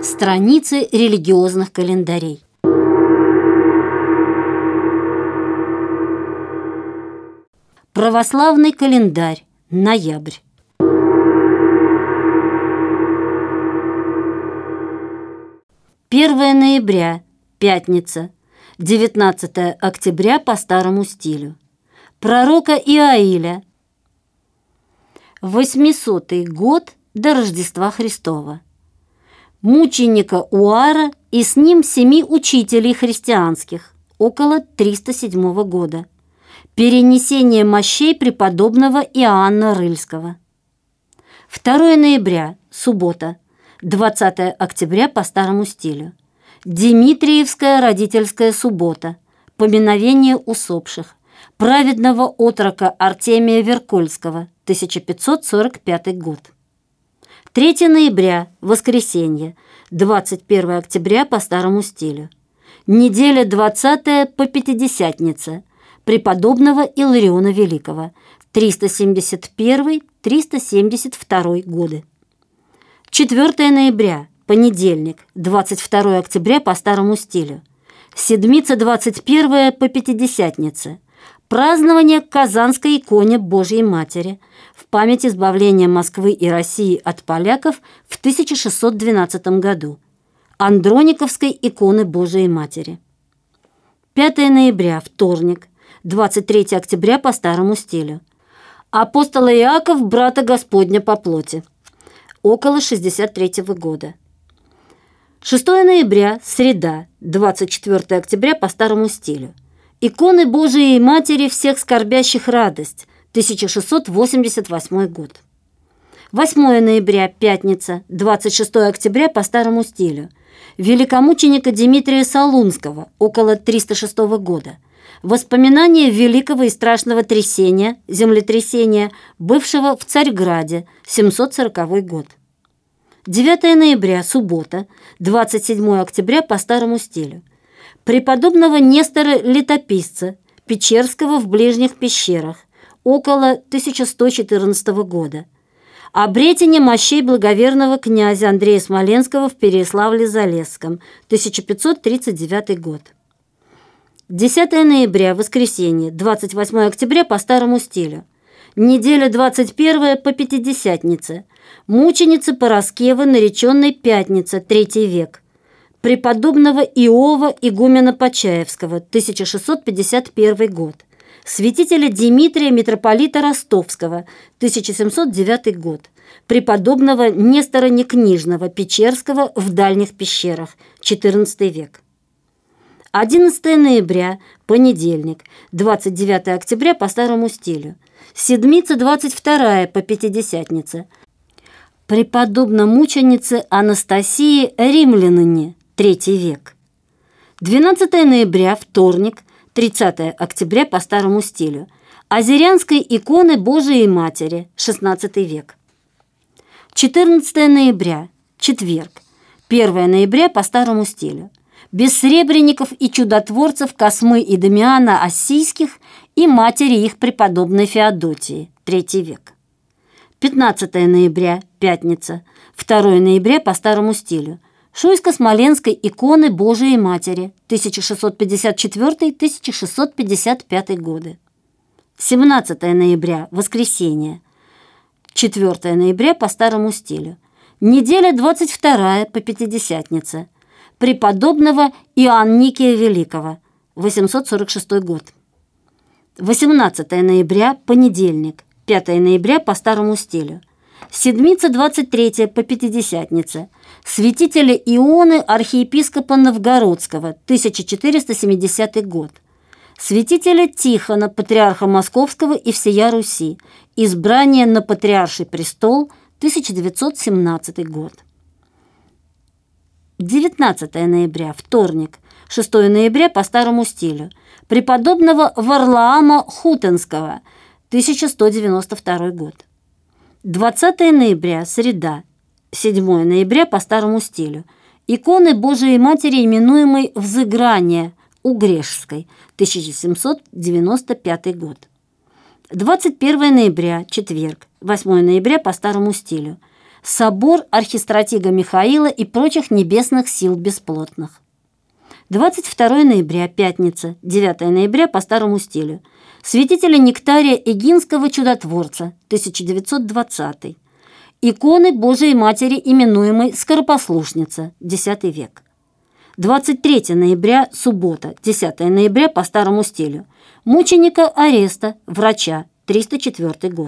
Страницы религиозных календарей. Православный календарь. Ноябрь. Первое ноября. Пятница. 19 октября по старому стилю. Пророка Иаиля. 800 год до Рождества Христова. Мученика Уара и с ним 7 учителей христианских, около 307 года. Перенесение мощей преподобного Иоанна Рыльского. 2 ноября, суббота, 20 октября по старому стилю. Димитриевская родительская суббота, поминовение усопших, праведного отрока Артемия Веркольского, 1545 год. 3 ноября, воскресенье, 21 октября по старому стилю. Неделя 20 по Пятидесятница, преподобного Илариона Великого, 371-372 годы. 4 ноября, понедельник, 22 октября по старому стилю. Седмица 21 по Пятидесятнице, празднование Казанской иконе Божьей Матери в память избавления Москвы и России от поляков в 1612 году, Андрониковской иконы Божией Матери. 5 ноября, вторник, 23 октября по старому стилю. Апостол Иаков, брата Господня по плоти, около 63 года. 6 ноября, среда, 24 октября по старому стилю. Иконы Божией Матери всех скорбящих радость, 1688 год. 8 ноября, пятница, 26 октября по старому стилю. Великомученика Дмитрия Солунского, около 306 года. Воспоминания великого и страшного трясения, землетрясения, бывшего в Царьграде, 740 год. 9 ноября, суббота, 27 октября по старому стилю. Преподобного Нестора Летописца, Печерского в ближних пещерах, около 1114 года. Обретение мощей благоверного князя Андрея Смоленского в Переяславле-Залесском, 1539 год. 10 ноября, воскресенье, 28 октября по старому стилю. Неделя 21 по Пятидесятнице. Мученица Параскевы, нареченной Пятница, 3 век. Преподобного Иова игумена Почаевского, 1651 год. Святителя Дмитрия митрополита Ростовского, 1709 год. Преподобного Нестора Некнижного Печерского в дальних пещерах, 14 век. 11 ноября, понедельник, 29 октября по старому стилю. Седмица 22 по Пятидесятнице. Преподобно-мученице Анастасии Римлянине, 3 век. 12 ноября, вторник, 30 октября по старому стилю. Азерянской иконы Божией Матери, 16 век. 14 ноября, четверг, 1 ноября по старому стилю. Бессребренников и чудотворцев Космы и Дамиана Ассийских и матери их преподобной Феодотии, 3 век. 15 ноября, пятница, 2 ноября по старому стилю. Шуйско-Смоленской иконы Божией Матери, 1654-1655 годы. 17 ноября, воскресенье, 4 ноября по старому стилю. Неделя 22 по Пятидесятнице. Преподобного Иоанникия Великого, 846 год. 18 ноября, понедельник, 5 ноября по старому стилю. Седмица 23 по Пятидесятнице. Святителя Ионы архиепископа Новгородского, 1470 год. Святителя Тихона, патриарха Московского и всея Руси. Избрание на патриарший престол, 1917 год. 19 ноября, вторник, 6 ноября по старому стилю. Преподобного Варлаама Хутенского, 1192 год. 20 ноября, среда, 7 ноября по старому стилю. Иконы Божией Матери, именуемой «Взыграние» у Грешской, 1795 год. 21 ноября, четверг, 8 ноября по старому стилю. собор архистратига Михаила и прочих небесных сил бесплотных. 22 ноября, пятница, 9 ноября по старому стилю. Святителя Нектария Эгинского чудотворца, 1920. Иконы Божией Матери, именуемой Скоропослушница, X век. 23 ноября, суббота, 10 ноября по старому стилю. Мученика Ареста, врача, 304 год.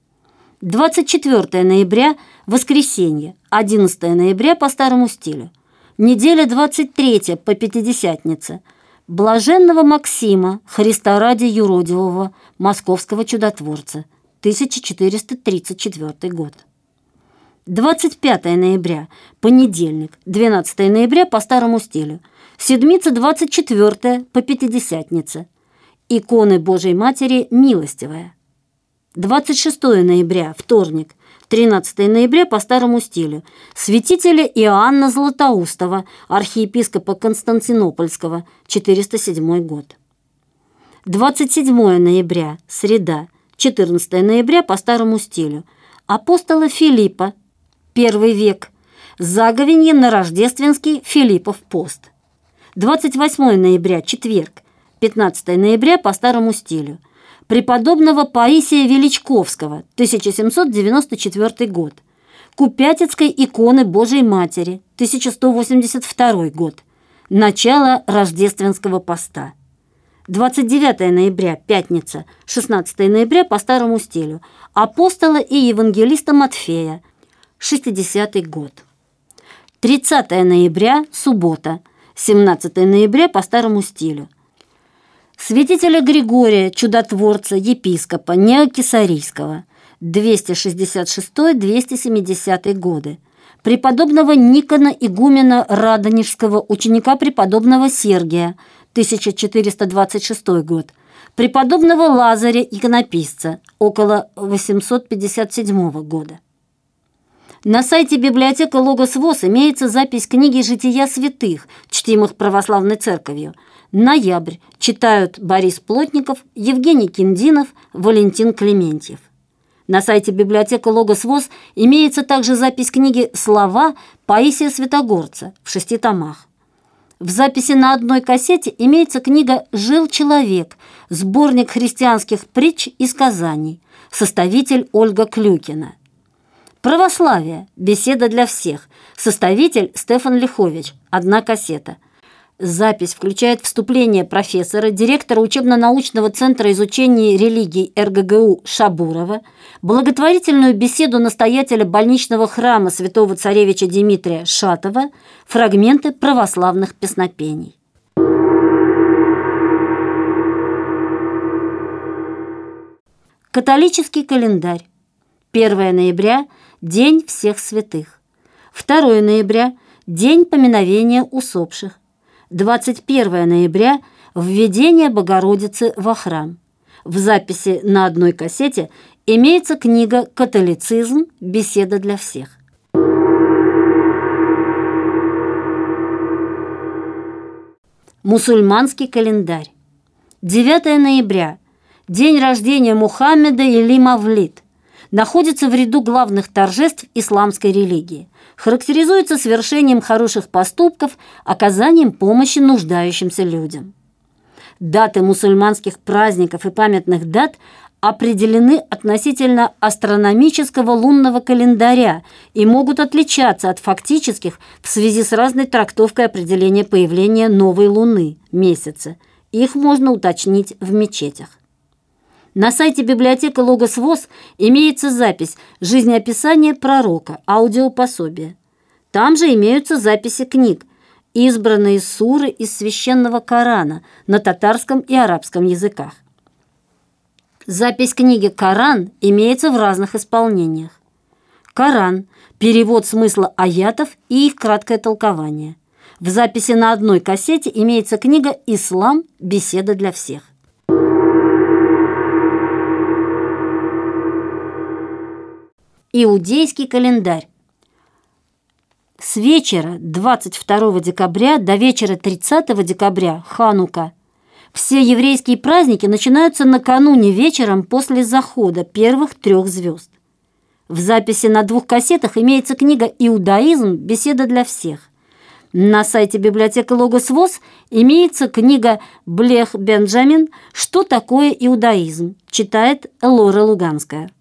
24 ноября, воскресенье, 11 ноября по старому стилю. Неделя 23 по Пятидесятнице. Блаженного Максима, Христа ради юродивого, московского чудотворца, 1434 год. 25 ноября, понедельник, 12 ноября по старому стилю. Седмица 24 по Пятидесятнице. Иконы Божией Матери милостивая. 26 ноября, вторник, 13 ноября по старому стилю. Святителя Иоанна Златоустова, архиепископа Константинопольского, 407 год. 27 ноября, среда, 14 ноября по старому стилю. Апостола Филиппа, 1 век. Заговенье на рождественский Филиппов пост. 28 ноября, четверг, 15 ноября по старому стилю. Преподобного Паисия Величковского, 1794 год. Купятицкой иконы Божией Матери, 1182 год. Начало рождественского поста. 29 ноября, пятница, 16 ноября по старому стилю. Апостола и евангелиста Матфея, 60 год. 30 ноября, суббота, 17 ноября по старому стилю. Святителя Григория, чудотворца, епископа Неокесарийского, 266-270 годы. Преподобного Никона игумена Радонежского, ученика преподобного Сергия, 1426 год. Преподобного Лазаря, иконописца, около 857 года. На сайте библиотека Логос ВОС имеется запись книги «Жития святых», чтимых православной церковью. Ноябрь. Читают Борис Плотников, Евгений Киндинов, Валентин Клементьев. На сайте библиотека Логос ВОС имеется также запись книги «Слова» Паисия Святогорца в 6 томах. В записи на одной кассете имеется книга «Жил человек», сборник христианских притч и сказаний, составитель Ольга Клюкина. Православие. Беседа для всех. Составитель Стефан Лихович. 1 кассета. Запись включает вступление профессора, директора учебно-научного центра изучения религий РГГУ Шабурова, благотворительную беседу настоятеля больничного храма святого царевича Дмитрия Шатова, фрагменты православных песнопений. Католический календарь. 1 ноября – День всех святых. 2 ноября – День поминовения усопших. 21 ноября – Введение Богородицы во храм. В записи на одной кассете имеется книга «Католицизм. Беседа для всех». Мусульманский календарь. 9 ноября – День рождения Мухаммеда или Мавлид. Находится в ряду главных торжеств исламской религии. Характеризуется совершением хороших поступков, оказанием помощи нуждающимся людям. Даты мусульманских праздников и памятных дат определены относительно астрономического лунного календаря и могут отличаться от фактических в связи с разной трактовкой определения появления новой луны, месяца. Их можно уточнить в мечетях. На сайте библиотека Логос ВОС имеется запись «Жизнеописание пророка», аудиопособие. Там же имеются записи книг, избранные суры из священного Корана на татарском и арабском языках. Запись книги «Коран» имеется в разных исполнениях. Коран – перевод смысла аятов и их краткое толкование. В записи на одной кассете имеется книга «Ислам. Беседа для всех». Иудейский календарь. С вечера 22 декабря до вечера 30 декабря – Ханука. Все еврейские праздники начинаются накануне вечером после захода первых 3 звезд. В записи на 2 кассетах имеется книга «Иудаизм. Беседа для всех». На сайте библиотеки Логос ВОС имеется книга Блех Бенджамин «Что такое иудаизм?» Читает Лора Луганская.